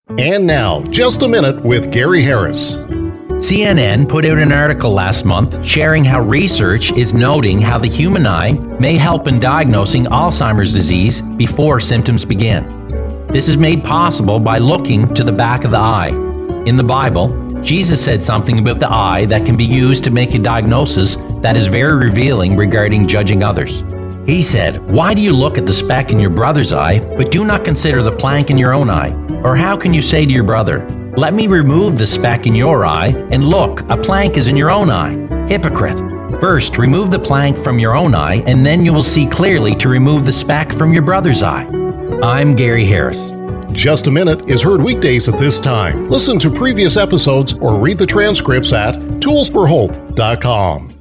And now, Just a Minute with Gary Harris. CNN put out an article last month sharing how research is noting how the human eye may help in diagnosing Alzheimer's disease before symptoms begin. This is made possible by looking to the back of the eye. In the Bible, Jesus said something about the eye that can be used to make a diagnosis that is very revealing regarding judging others. He said, "Why do you look at the speck in your brother's eye, but do not consider the plank in your own eye? Or how can you say to your brother, 'Let me remove the speck in your eye,' and look, a plank is in your own eye? Hypocrite! First, remove the plank from your own eye, and then you will see clearly to remove the speck from your brother's eye." I'm Gary Harris. Just a Minute is heard weekdays at this time. Listen to previous episodes or read the transcripts at toolsforhope.com.